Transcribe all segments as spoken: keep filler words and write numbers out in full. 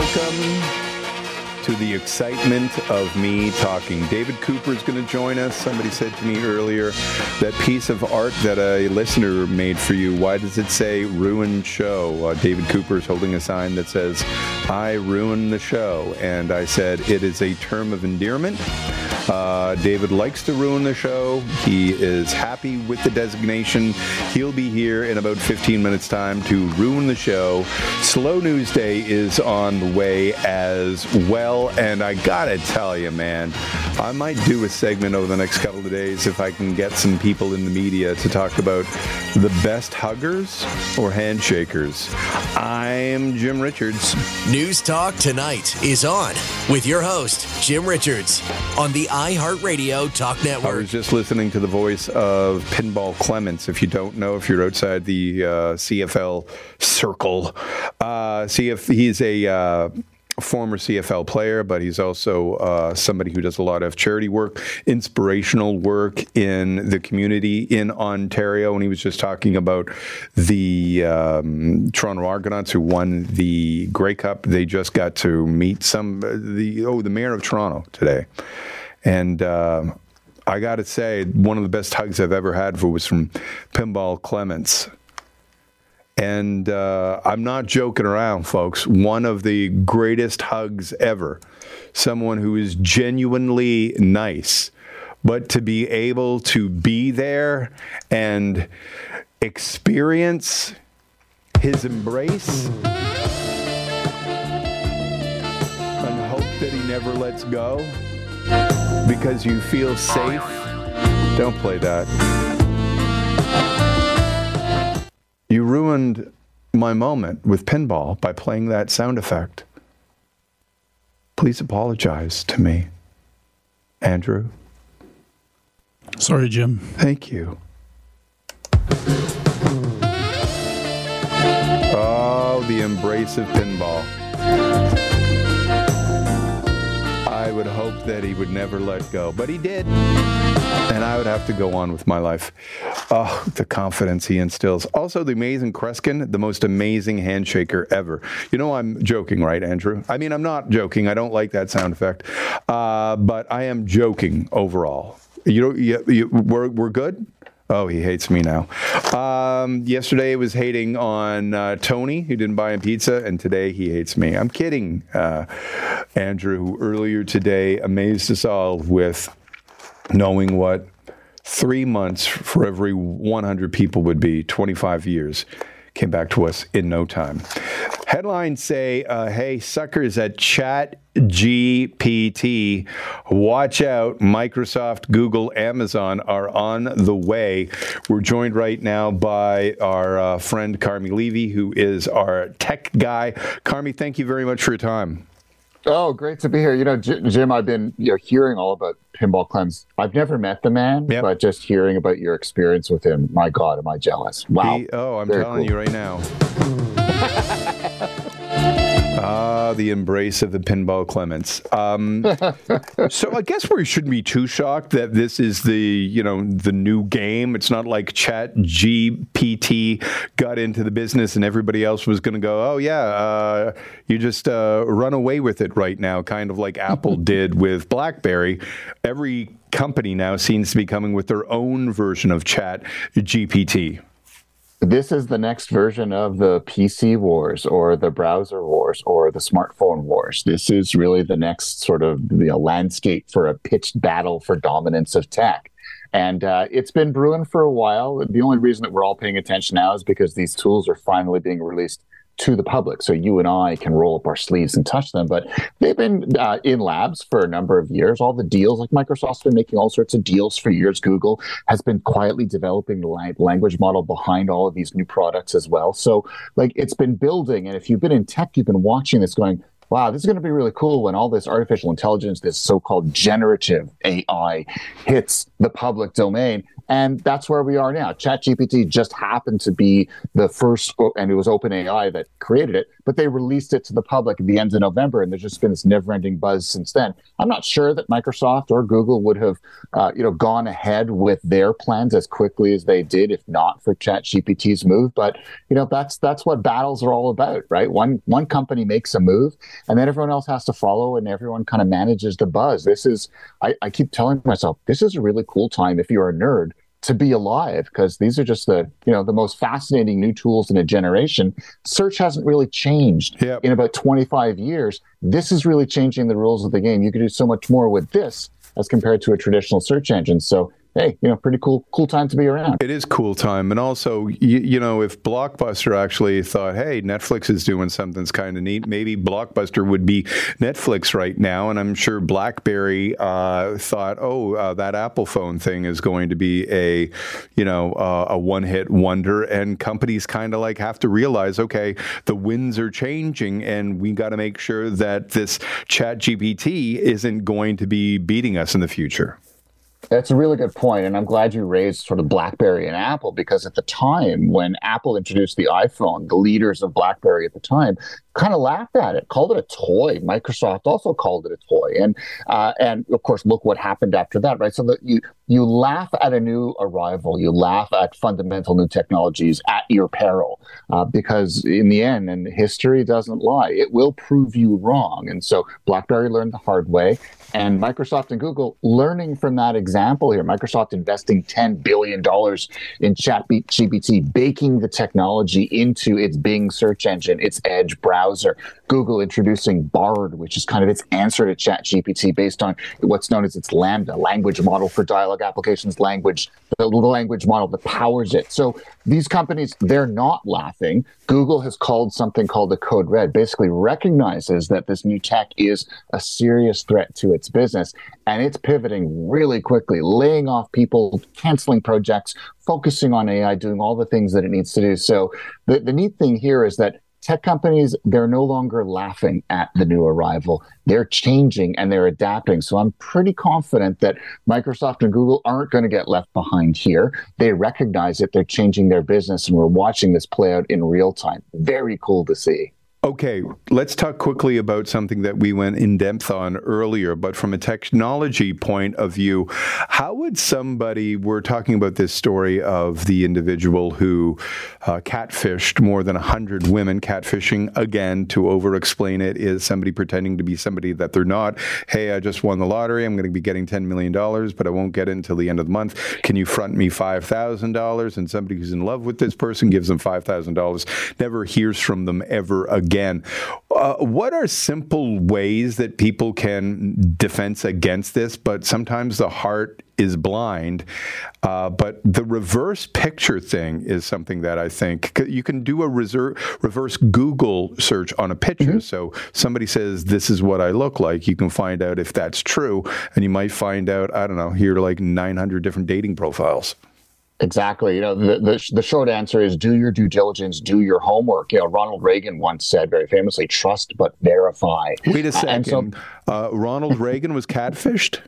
Welcome to the excitement of me talking. David Cooper is going to join us. Somebody said to me earlier, that piece of art that a listener made for you, why does it say ruined show? Uh, David Cooper is holding a sign that says, I ruin the show. And I said, it is a term of endearment. Uh, David likes to ruin the show. He is happy with the designation. He'll be here in about fifteen minutes time to ruin the show. Slow News Day is on the way as well. And I gotta tell you, man, I might do a segment over the next couple of days if I can get some people in the media to talk about the best huggers or handshakers. I'm Jim Richards. News Talk Tonight is on with your host, Jim Richards, on the iHeartRadio Talk Network. I was just listening to the voice of Pinball Clements. If you don't know, if you're outside the uh, C F L circle, uh, see if he's a uh, former C F L player, but he's also uh, somebody who does a lot of charity work, inspirational work in the community in Ontario. And he was just talking about the um, Toronto Argonauts who won the Grey Cup. They just got to meet some the oh the mayor of Toronto today. And uh, I got to say, one of the best hugs I've ever had was from Pinball Clements. And uh, I'm not joking around, folks. One of the greatest hugs ever. Someone who is genuinely nice. But to be able to be there and experience his embrace and hope that he never lets go because you feel safe. Don't play that. You ruined my moment with pinball by playing that sound effect. Please apologize to me, Andrew. Sorry, Jim. Thank you. Oh, the embrace of pinball. I would hope that he would never let go, but he did. And I would have to go on with my life. Oh, the confidence he instills. Also, the amazing Kreskin, the most amazing handshaker ever. You know, I'm joking, right, Andrew? I mean, I'm not joking. I don't like that sound effect. Uh, but I am joking overall. You know, you, you, we're, we're good? Oh, he hates me now. Um, yesterday he was hating on uh, Tony, who didn't buy him pizza, and today he hates me. I'm kidding, uh, Andrew, who earlier today amazed us all with knowing what three months for every one hundred people would be, twenty-five years, came back to us in no time. Headlines say, uh, hey, suckers at Chat G P T, watch out. Microsoft, Google, Amazon are on the way. We're joined right now by our uh, friend Carmi Levy, who is our tech guy. Carmi, thank you very much for your time. Oh, great to be here. You know, J- Jim, I've been you know, hearing all about Pinball Clements. I've never met the man, yep. But just hearing about your experience with him, my God, am I jealous. Wow. He, oh, I'm Very telling cool. you right now. Ah, the embrace of the Pinball Clements. Um, so I guess we shouldn't be too shocked that this is the, you know, the new game. It's not like Chat G P T got into the business and everybody else was going to go, oh, yeah, uh, you just uh, run away with it right now, kind of like Apple did with BlackBerry. Every company now seems to be coming with their own version of Chat G P T. This is the next version of the P C wars or the browser wars or the smartphone wars. This is really the next sort of you know, landscape for a pitched battle for dominance of tech. And uh, it's been brewing for a while. The only reason that we're all paying attention now is because these tools are finally being released to the public. So you and I can roll up our sleeves and touch them. But they've been uh, in labs for a number of years. All the deals, like Microsoft's been making all sorts of deals for years. Google has been quietly developing the la- language model behind all of these new products as well. So like it's been building. And if you've been in tech, you've been watching this going, wow, this is going to be really cool when all this artificial intelligence, this so-called generative A I hits the public domain. And that's where we are now. ChatGPT just happened to be the first, and it was OpenAI that created it, but they released it to the public at the end of November, and there's just been this never-ending buzz since then. I'm not sure that Microsoft or Google would have, uh, you know, gone ahead with their plans as quickly as they did if not for ChatGPT's move. But you know, that's that's what battles are all about, right? One one company makes a move, and then everyone else has to follow, and everyone kind of manages the buzz. This is, I, I keep telling myself, this is a really cool time if you're a nerd to be alive, because these are just the, you know, the most fascinating new tools in a generation. Search hasn't really changed yep. in about twenty-five years. This is really changing the rules of the game. You can do so much more with this as compared to a traditional search engine. So hey, you know, pretty cool, cool time to be around. It is cool time. And also, you, you know, if Blockbuster actually thought, hey, Netflix is doing something that's kind of neat, maybe Blockbuster would be Netflix right now. And I'm sure BlackBerry uh, thought, oh, uh, that Apple phone thing is going to be a, you know, uh, a one-hit wonder. And companies kind of like have to realize, okay, the winds are changing, and we got to make sure that this ChatGPT isn't going to be beating us in the future. That's a really good point, and I'm glad you raised sort of BlackBerry and Apple, because at the time when Apple introduced the iPhone, the leaders of BlackBerry at the time kind of laughed at it, called it a toy. Microsoft also called it a toy, and uh, and of course, look what happened after that, right? So that you you laugh at a new arrival, you laugh at fundamental new technologies at your peril, uh, because in the end, and history doesn't lie, it will prove you wrong. And so BlackBerry learned the hard way. And Microsoft and Google learning from that example here. Microsoft investing ten billion dollars in ChatGPT, baking the technology into its Bing search engine, its Edge browser. Google introducing Bard, which is kind of its answer to ChatGPT based on what's known as its Lambda, language model for dialogue applications, language, the language model that powers it. So these companies, they're not laughing. Google has called something called the Code Red, basically recognizes that this new tech is a serious threat to its business, and it's pivoting really quickly, laying off people, canceling projects, focusing on A I, doing all the things that it needs to do. So the, the neat thing here is that tech companies, they're no longer laughing at the new arrival. They're changing and they're adapting. So I'm pretty confident that Microsoft and Google aren't going to get left behind here. They recognize it. They're changing their business, and we're watching this play out in real time. Very cool to see. Okay, let's talk quickly about something that we went in depth on earlier, but from a technology point of view, how would somebody, we're talking about this story of the individual who uh, catfished more than one hundred women. Catfishing, again, to over-explain it, is somebody pretending to be somebody that they're not. Hey, I just won the lottery. I'm going to be getting ten million dollars, but I won't get it until the end of the month. Can you front me five thousand dollars? And somebody who's in love with this person gives them five thousand dollars, never hears from them ever again. Again, uh, what are simple ways that people can defense against this? But sometimes the heart is blind. Uh, but the reverse picture thing is something that I think you can do a reser- reverse Google search on a picture. Mm-hmm. So somebody says, this is what I look like. You can find out if that's true. And you might find out, I don't know, here are like nine hundred different dating profiles. Exactly. You know, the, the the short answer is do your due diligence, do your homework. You know, Ronald Reagan once said very famously, trust but verify. Wait a second. So, uh, Ronald Reagan was catfished?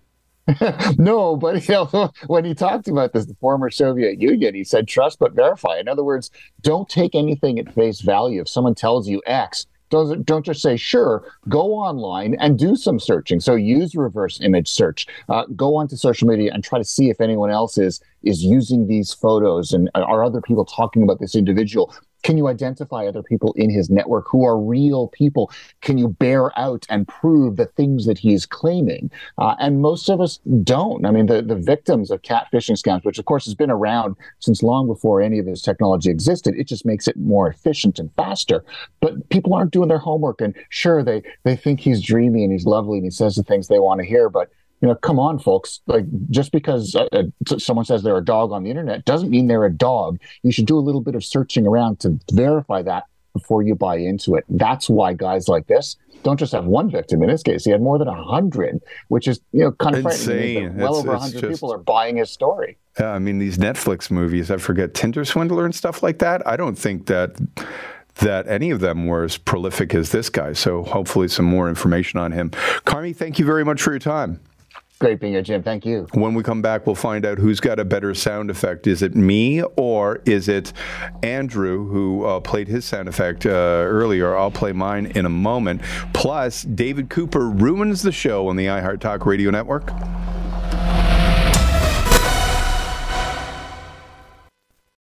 No, but you know, when he talked about this, the former Soviet Union, he said trust but verify. In other words, don't take anything at face value. If someone tells you X, Don't, don't just say, sure, go online and do some searching. So use reverse image search. Uh, go onto social media and try to see if anyone else is, is using these photos, and are other people talking about this individual. Can you identify other people in his network who are real people? Can you bear out and prove the things that he's claiming? Uh, and most of us don't. I mean, the, the victims of catfishing scams, which of course has been around since long before any of this technology existed, it just makes it more efficient and faster. But people aren't doing their homework. And sure, they, they think he's dreamy and he's lovely and he says the things they want to hear, but you know, come on, folks. Like, just because uh, someone says they're a dog on the internet doesn't mean they're a dog. You should do a little bit of searching around to verify that before you buy into it. That's why guys like this don't just have one victim. In this case, he had more than a hundred, which is, you know, kind of frightening. Well it's, over a hundred people are buying his story. Yeah, I mean, these Netflix movies, I forget, Tinder Swindler and stuff like that. I don't think that that any of them were as prolific as this guy. So hopefully some more information on him. Carmi, thank you very much for your time. great being here, Jim. Thank you. When we come back, we'll find out who's got a better sound effect. Is it me or is it Andrew, who uh, played his sound effect uh, earlier? I'll play mine in a moment. Plus, David Cooper ruins the show on the iHeart Talk Radio Network.